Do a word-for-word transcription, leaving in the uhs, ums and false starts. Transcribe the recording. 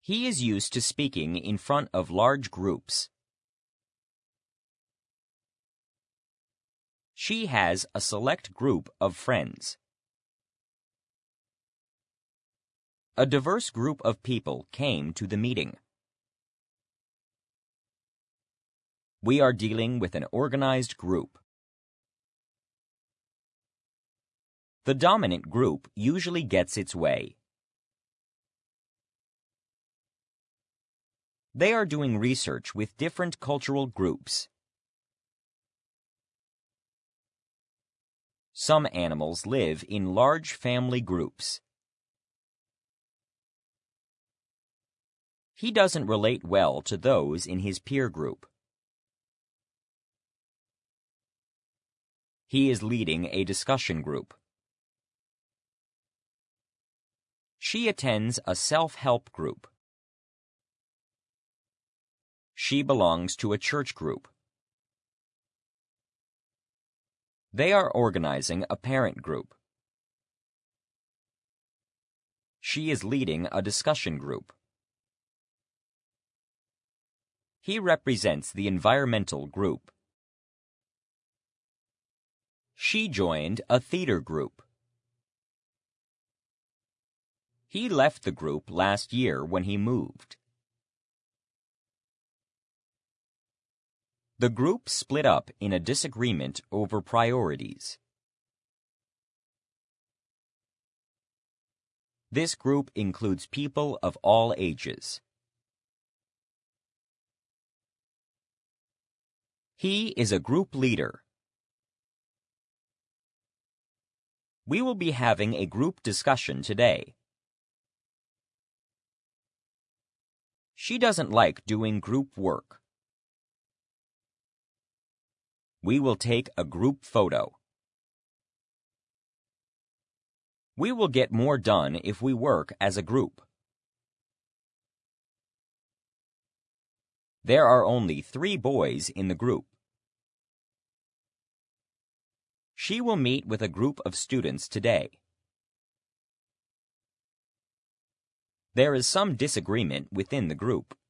He is used to speaking in front of large groups. She has a select group of friends. A diverse group of people came to the meeting. We are dealing with an organized group. The dominant group usually gets its way. They are doing research with different cultural groups. Some animals live in large family groups. He doesn't relate well to those in his peer group. He is leading a discussion group. She attends a self-help group. She belongs to a church group. They are organizing a parent group. She is leading a discussion group. He represents the environmental group. She joined a theater group. He left the group last year when he moved. The group split up in a disagreement over priorities. This group includes people of all ages. He is a group leader. We will be having a group discussion today. She doesn't like doing group work. We will take a group photo. We will get more done if we work as a group. There are only three boys in the group. She will meet with a group of students today. There is some disagreement within the group.